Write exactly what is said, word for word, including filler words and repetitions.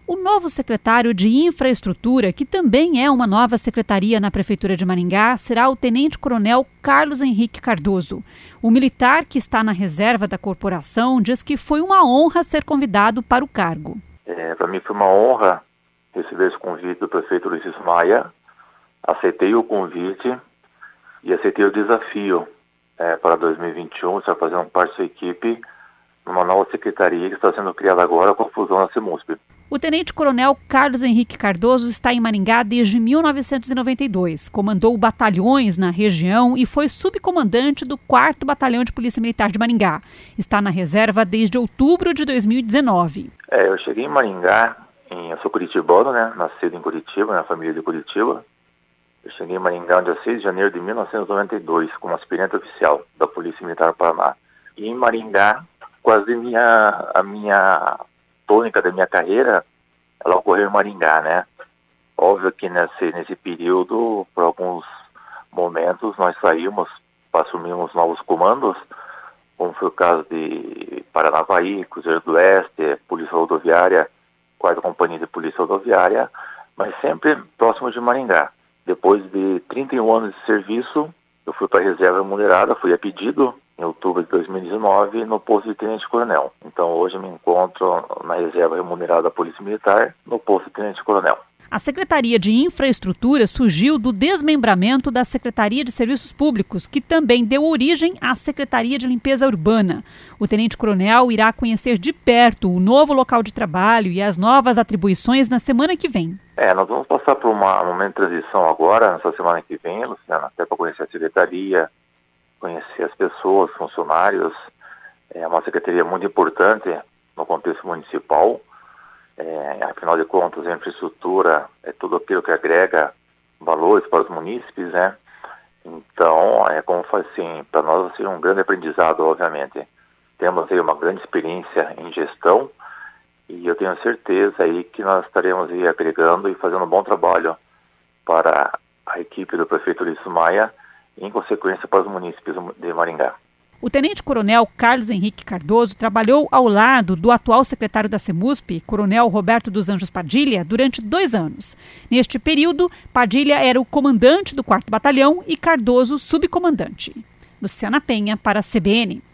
O novo secretário de Infraestrutura, que também é uma nova secretaria na Prefeitura de Maringá, será o tenente-coronel Carlos Henrique Cardoso. O militar que está na reserva da corporação diz que foi uma honra ser convidado para o cargo. É, para mim foi uma honra receber esse convite do prefeito Ulisses Maia. Aceitei o convite e aceitei o desafio é, para dois mil e vinte e um, estar fazendo parte da sua equipe numa nova secretaria que está sendo criada agora com a fusão na CEMUSP. O tenente-coronel Carlos Henrique Cardoso está em Maringá desde mil novecentos e noventa e dois. Comandou batalhões na região e foi subcomandante do quarto Batalhão de Polícia Militar de Maringá. Está na reserva desde outubro de dois mil e dezenove. É, eu cheguei em Maringá, em, eu sou curitibano, né? Nascido em Curitiba, na família de Curitiba. Eu cheguei em Maringá no dia seis de janeiro de mil novecentos e noventa e dois, como aspirante oficial da Polícia Militar do Paraná. E em Maringá, quase minha, a minha tônica da minha carreira, ela ocorreu em Maringá, né? Óbvio que nesse, nesse período, por alguns momentos, nós saímos, assumimos novos comandos, como foi o caso de Paranavaí, Cruzeiro do Oeste, Polícia Rodoviária, quarta Companhia de Polícia Rodoviária, mas sempre próximo de Maringá. Depois de trinta e um anos de serviço, eu fui para a reserva remunerada, fui a pedido, em outubro de dois mil e dezenove, no posto de tenente-coronel. Então, hoje me encontro na reserva remunerada da Polícia Militar, no posto de tenente-coronel. A Secretaria de Infraestrutura surgiu do desmembramento da Secretaria de Serviços Públicos, que também deu origem à Secretaria de Limpeza Urbana. O tenente-coronel irá conhecer de perto o novo local de trabalho e as novas atribuições na semana que vem. É, nós vamos passar por uma, um momento de transição agora, nessa semana que vem, Luciana, até para conhecer a secretaria, conhecer as pessoas, funcionários. É uma secretaria muito importante no contexto municipal. É, afinal de contas, a infraestrutura é tudo aquilo que agrega valores para os munícipes, né? Então, é como faz assim, para nós vai ser um grande aprendizado, obviamente. Temos aí uma grande experiência em gestão e eu tenho certeza aí que nós estaremos aí agregando e fazendo um bom trabalho para a equipe do prefeito Ulisses Maia e, em consequência, para os munícipes de Maringá. O tenente-coronel Carlos Henrique Cardoso trabalhou ao lado do atual secretário da CEMUSP, coronel Roberto dos Anjos Padilha, durante dois anos. Neste período, Padilha era o comandante do quarto Batalhão e Cardoso subcomandante. Luciana Penha, para a C B N.